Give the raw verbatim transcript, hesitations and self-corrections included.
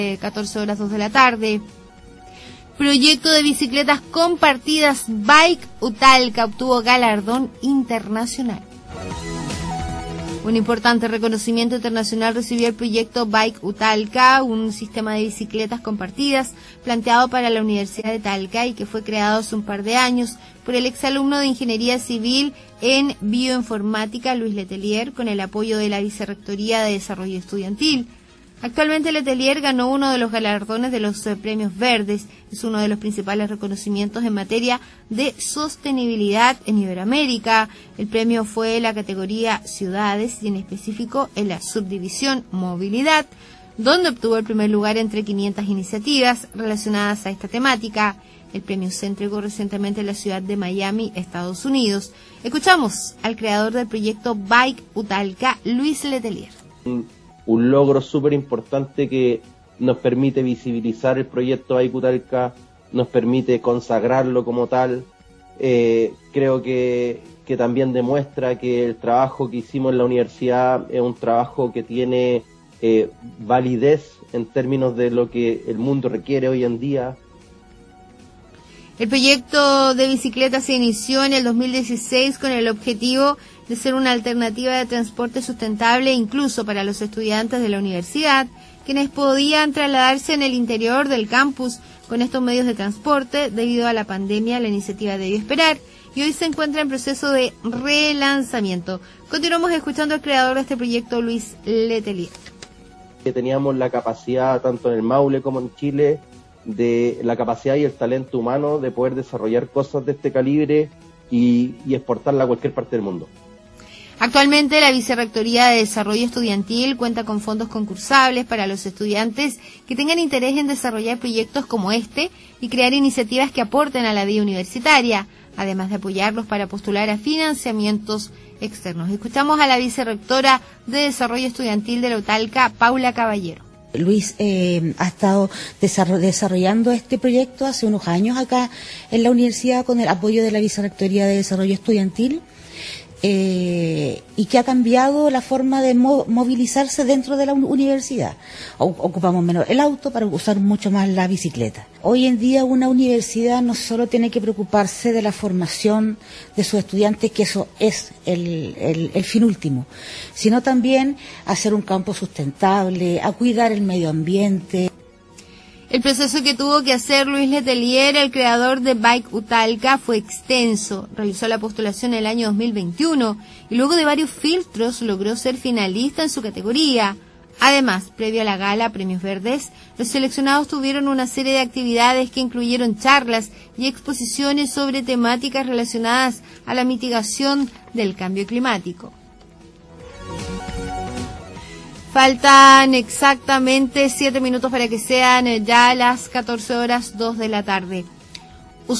catorce horas dos de la tarde. Proyecto de bicicletas compartidas Bike Utalca obtuvo galardón internacional. Un importante reconocimiento internacional recibió el proyecto Bike Utalca, un sistema de bicicletas compartidas planteado para la Universidad de Talca y que fue creado hace un par de años por el exalumno de Ingeniería Civil en Bioinformática, Luis Letelier, con el apoyo de la Vicerrectoría de Desarrollo Estudiantil. Actualmente Letelier ganó uno de los galardones de los eh, Premios Verdes. Es uno de los principales reconocimientos en materia de sostenibilidad en Iberoamérica. El premio fue en la categoría Ciudades y en específico en la subdivisión Movilidad, donde obtuvo el primer lugar entre quinientas iniciativas relacionadas a esta temática. El premio se entregó recientemente en la ciudad de Miami, Estados Unidos. Escuchamos al creador del proyecto Bike Utalca, Luis Letelier. Un logro súper importante que nos permite visibilizar el proyecto Bike Utalca, nos permite consagrarlo como tal. Eh, creo que, que también demuestra que el trabajo que hicimos en la universidad es un trabajo que tiene eh, validez en términos de lo que el mundo requiere hoy en día. El proyecto de bicicleta se inició en el dos mil dieciséis con el objetivo de ser una alternativa de transporte sustentable incluso para los estudiantes de la universidad, quienes podían trasladarse en el interior del campus con estos medios de transporte. Debido a la pandemia, la iniciativa debió esperar y hoy se encuentra en proceso de relanzamiento. Continuamos escuchando al creador de este proyecto, Luis Letelier. Que teníamos la capacidad, tanto en el Maule como en Chile, de la capacidad y el talento humano de poder desarrollar cosas de este calibre y, y exportarla a cualquier parte del mundo. Actualmente la Vicerrectoría de Desarrollo Estudiantil cuenta con fondos concursables para los estudiantes que tengan interés en desarrollar proyectos como este y crear iniciativas que aporten a la vida universitaria, además de apoyarlos para postular a financiamientos externos. Escuchamos a la Vicerrectora de Desarrollo Estudiantil de la Utalca, Paula Caballero. Luis eh, ha estado desarrollando este proyecto hace unos años acá en la universidad con el apoyo de la Vicerrectoría de Desarrollo Estudiantil eh, y que ha cambiado la forma de mo movilizarse dentro de la universidad. O ocupamos menos el auto para usar mucho más la bicicleta. Hoy en día una universidad no solo tiene que preocuparse de la formación de sus estudiantes, que eso es el, el, el fin último, sino también hacer un campo sustentable, a cuidar el medio ambiente. El proceso que tuvo que hacer Luis Letelier, el creador de Bike Utalca, fue extenso. Realizó la postulación en el año dos mil veintiuno y luego de varios filtros logró ser finalista en su categoría. Además, previo a la gala Premios Verdes, los seleccionados tuvieron una serie de actividades que incluyeron charlas y exposiciones sobre temáticas relacionadas a la mitigación del cambio climático. Faltan exactamente siete minutos para que sean ya las catorce horas dos de la tarde.